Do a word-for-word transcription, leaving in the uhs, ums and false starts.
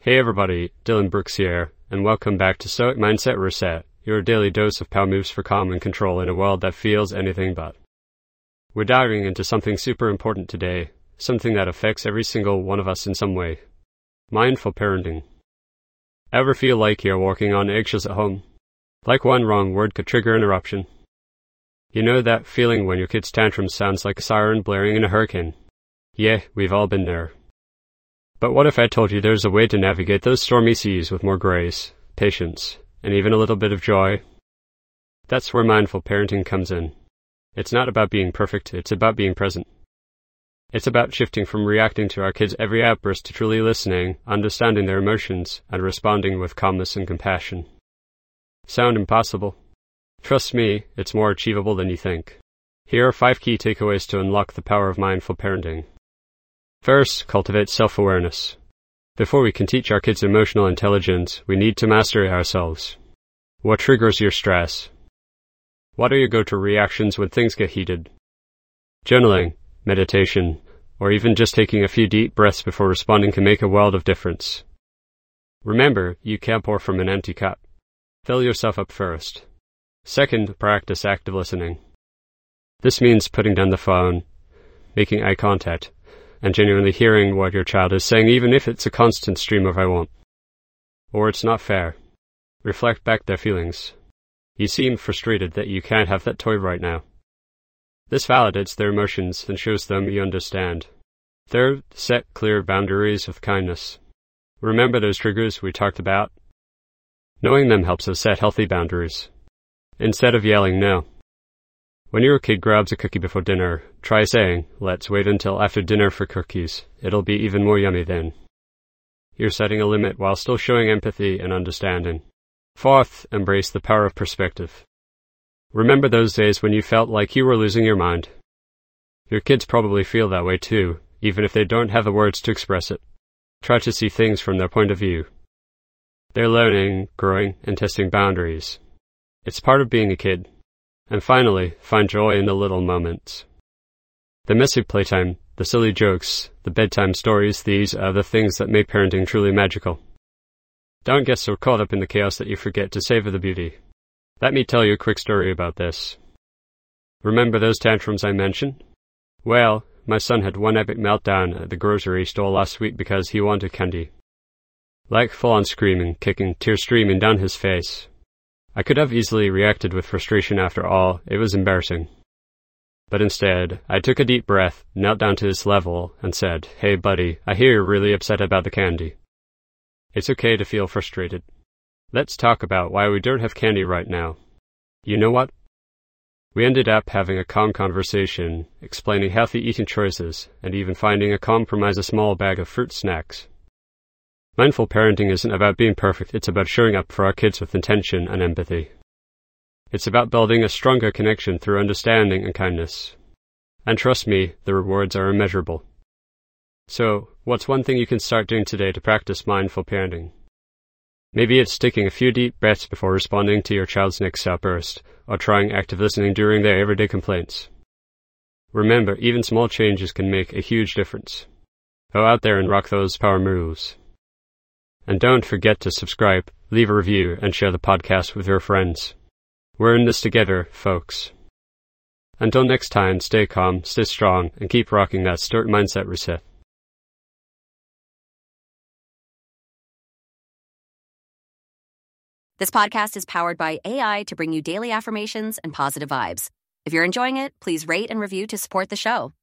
Hey everybody, Dylan Brooks here, and welcome back to Stoic Mindset Reset, your daily dose of power moves for calm and control in a world that feels anything but. We're diving into something super important today, something that affects every single one of us in some way. Mindful parenting. Ever feel like you're walking on eggshells at home? Like one wrong word could trigger an eruption? You know that feeling when your kid's tantrum sounds like a siren blaring in a hurricane? Yeah, we've all been there. But what if I told you there's a way to navigate those stormy seas with more grace, patience, and even a little bit of joy? That's where mindful parenting comes in. It's not about being perfect, it's about being present. It's about shifting from reacting to our kids' every outburst to truly listening, understanding their emotions, and responding with calmness and compassion. Sound impossible? Trust me, it's more achievable than you think. Here are five key takeaways to unlock the power of mindful parenting. First, cultivate self-awareness. Before we can teach our kids emotional intelligence, we need to master it ourselves. What triggers your stress? What are your go-to reactions when things get heated? Journaling, meditation, or even just taking a few deep breaths before responding can make a world of difference. Remember, you can't pour from an empty cup. Fill yourself up first. Second, practice active listening. This means putting down the phone, making eye contact, and genuinely hearing what your child is saying, even if it's a constant stream of "I won't," or "it's not fair." Reflect back their feelings. You seem frustrated that you can't have that toy right now. This validates their emotions and shows them you understand. Third, set clear boundaries with kindness. Remember those triggers we talked about? Knowing them helps us set healthy boundaries. Instead of yelling no. When your kid grabs a cookie before dinner, try saying, "Let's wait until after dinner for cookies. It'll be even more yummy then." You're setting a limit while still showing empathy and understanding. Fourth, embrace the power of perspective. Remember those days when you felt like you were losing your mind. Your kids probably feel that way too, even if they don't have the words to express it. Try to see things from their point of view. They're learning, growing, and testing boundaries. It's part of being a kid. And finally, find joy in the little moments. The messy playtime, the silly jokes, the bedtime stories, these are the things that make parenting truly magical. Don't get so caught up in the chaos that you forget to savor the beauty. Let me tell you a quick story about this. Remember those tantrums I mentioned? Well, my son had one epic meltdown at the grocery store last week because he wanted candy. Like full-on screaming, kicking, tears streaming down his face. I could have easily reacted with frustration after all, it was embarrassing. But instead, I took a deep breath, knelt down to his level, and said, "Hey buddy, I hear you're really upset about the candy. It's okay to feel frustrated. Let's talk about why we don't have candy right now. You know what?" We ended up having a calm conversation, explaining healthy eating choices, and even finding a compromise, a small bag of fruit snacks. Mindful parenting isn't about being perfect, it's about showing up for our kids with intention and empathy. It's about building a stronger connection through understanding and kindness. And trust me, the rewards are immeasurable. So, what's one thing you can start doing today to practice mindful parenting? Maybe it's taking a few deep breaths before responding to your child's next outburst, or trying active listening during their everyday complaints. Remember, even small changes can make a huge difference. Go out there and rock those power moves. And don't forget to subscribe, leave a review, and share the podcast with your friends. We're in this together, folks. Until next time, stay calm, stay strong, and keep rocking that Stoic Mindset Reset. This podcast is powered by A I to bring you daily affirmations and positive vibes. If you're enjoying it, please rate and review to support the show.